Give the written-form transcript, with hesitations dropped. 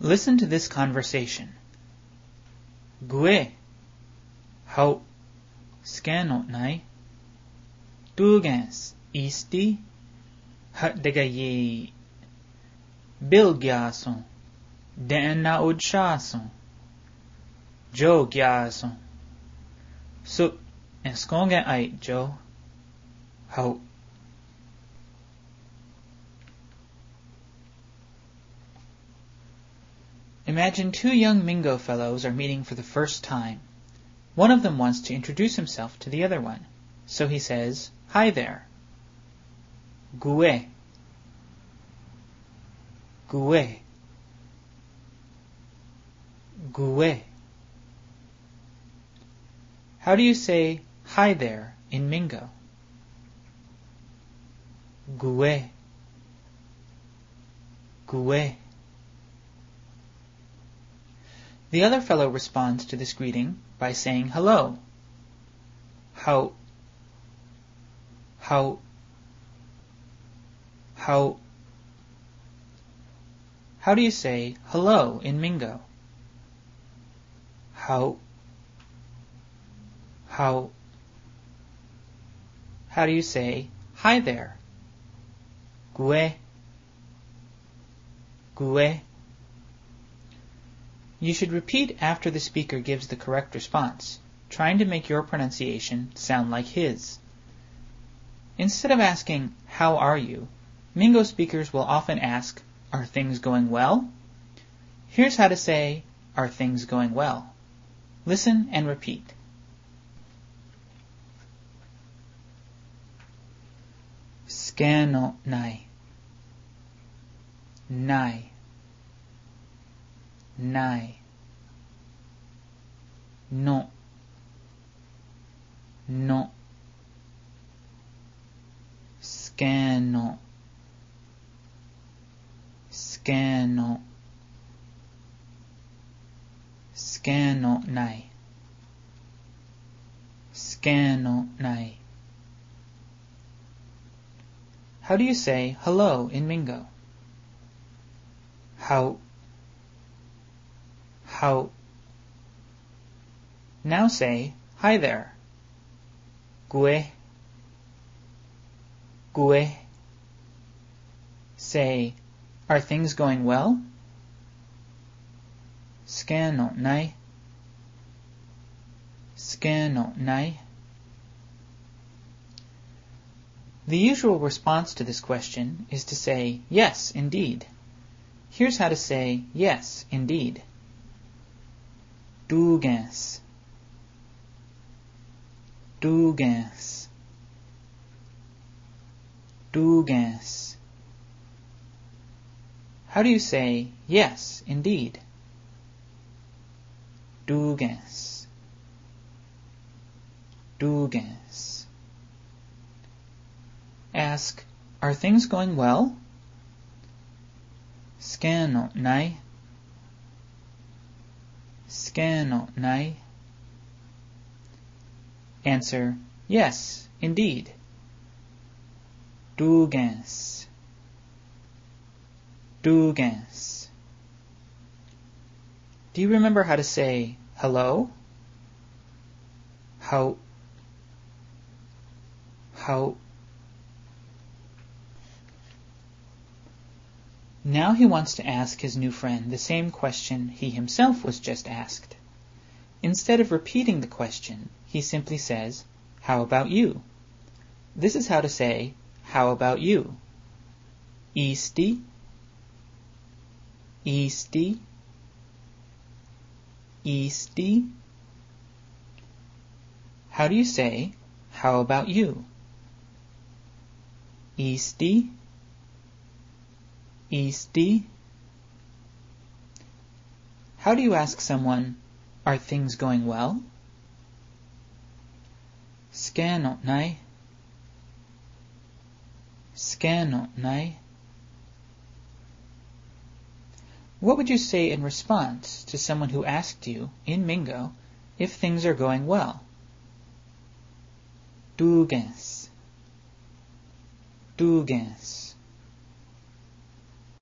Listen to this conversation. Gue. Hau. Scano nai. Dugens. Isti. Hat degayi. Bilgyason. Den na udchason. Jo gyason. Sup. Enskongen ait jo. Hau. Imagine two young Mingo fellows are meeting for the first time. One of them wants to introduce himself to the other one, so he says, "Hi there." Gue. Gue. Gue. How do you say "hi there" in Mingo? Gue. Gue. The other fellow responds to this greeting by saying hello. Hau. Hau. Hau. How do you say hello in Mingo? Hau. Hau. How do you say hi there? Gue. Gue. You should repeat after the speaker gives the correct response, trying to make your pronunciation sound like his. Instead of asking, "How are you?" Mingo speakers will often ask, "Are things going well?" Here's how to say, "Are things going well?" Listen and repeat. Scano nai. Nai. Nai. No. No. Scano. Scano. Scano nai. Scano nai. How do you say hello in Mingo? Hau. Hau. Now say hi there. Gue. Gue. Say, "Are things going well?" Scano nai. Scano nai. The usual response to this question is to say, "Yes, indeed." Here's how to say, "Yes, indeed." Dugens. Dugens. Dugens. How do you say, "Yes, indeed"? Dugens. Dugens. Ask, "Are things going well?" Scano nai. Scano nai. Answer, "Yes, indeed." Dugens. Dugens. Do you remember how to say hello? Hau. Hau. Now he wants to ask his new friend the same question he himself was just asked. Instead of repeating the question, he simply says, "How about you?" This is how to say, "How about you?" Isti. Isti. Isti. How do you say, "How about you?" Isti. Isti. How do you ask someone, "Are things going well?" Scano nai. Scano nai. What would you say in response to someone who asked you, in Mingo, if things are going well? Dugens. Dugens.